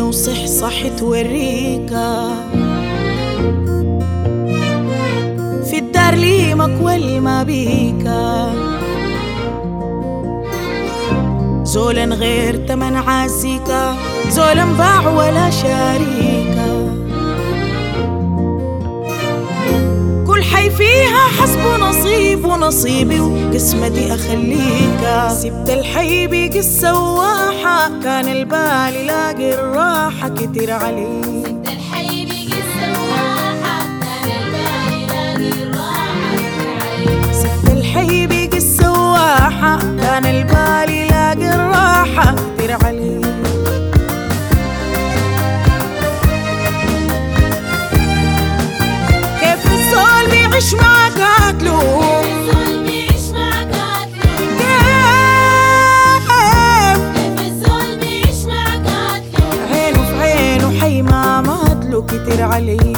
وصح توريكا في الدار ليمك والما بيكا زولا غير تمن عازيكا زولا باع ولا شاريكا كل حي فيها حسب نصيب ونصيبي وقسمتي أخليكا سبت الحي بيجي السواحة كان البال يلاقي الراحة كتير عليك سبت الحي بيجي السواحة كان البال يلاقي الراحة كتير عليك سبت الحي بيجي السواحة كان البال يلاقي الراحة كتير عليك كيف الزول بيعيش معك قاتلو الزول بيعيش معك قاتلو كيف الزول بيعيش معك قاتلو عينه في عينه حي ما ماتلو كتير عليه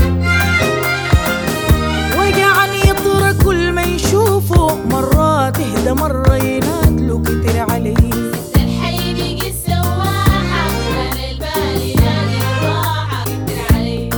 وقعن يطرى كل ما يشوفه مرة تهدى مرة ينادلو كتير عليه سبت الحي بيجي السواحة كان البال يلاقي الراحة كتير عليك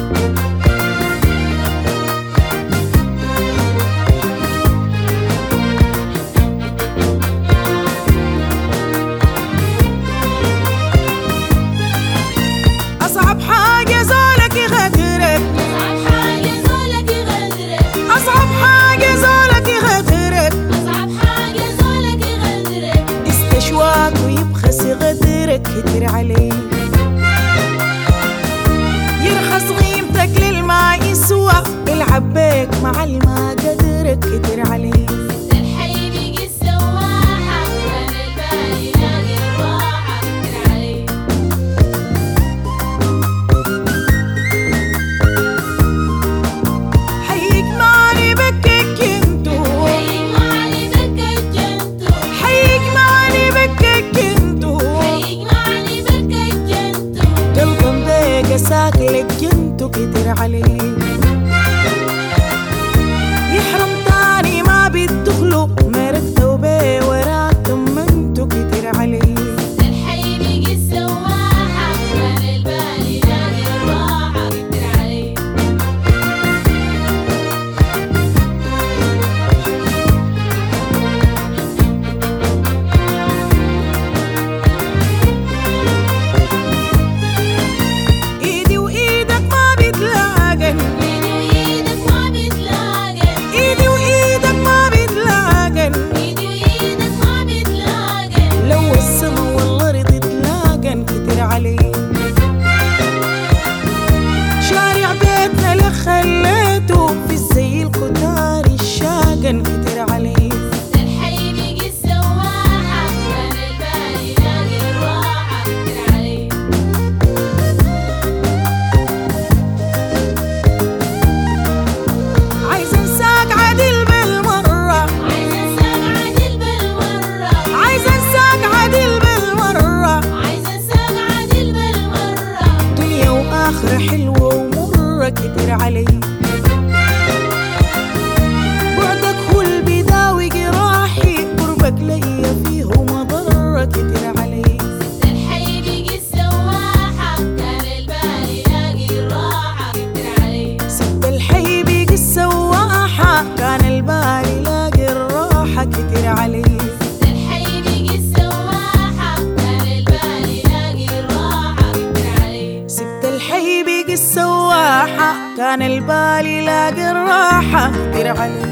أصعب حاجة زولك يغدرك أصعب حاجة زولك يغدرك أصعب حاجة زولك يغدرك أصعب حاجة زولك يغدرك استشواك ويبخس يغدرك كتير عليه يرخص قيمتك للما يسوى يلعب بيك مع الما قدرك كتير عليه سبت الحي بيجي السواحة كان البال يلاقي الراحة كتير عليك حيك معني بكك انتو حيك معني بركة جنتو حيك معني بكك انتو حيك معني بركة جنتو قلبهم ضيق ساكلك انتو كتير عليه يحرم تاني ما بيدخلوا مركتوا بيه وراكم انتو كتير عليه سبت الحي بيجي السواحة كان البال يلاقي الراحة كتير عليك ايدي وايدك ما بيتلاقن ايدي وايدك ما بيتلاقن ايدي وايدك ما بيتلاقن ايدي وايدك ما بيتلاقن لو السما والارض يتلاقن كتير عليه شارع بيتنا اللي خليته في الزي الكتار الشاقن كتير عليه سبت الحي بيجي السواحة كان البال يلاقي الراحة كتير عليك عايز انساك عدل بالمرة عايز انساك عدل بالمرة عايز انساك عدل بالمرة عايز انساك عدل بالمرة دنيا واخرة حلوة ومرة كتير عليه بعدك هو اللي بيداوي جراحي قربك ليا فيه مضرة كتير عليه سبت الحي بيجي السواحة كان البال يلاقي الراحة كتير عليك سبت الحي بيجي السواحة كان البال يلاقي الراحة كتير عليه سبت الحي بيجي السواحة كان البال يلاقي الراحة كتير عليك سبت الحي بيجي السواحة كان البال يلاقي الراحة كتير عليه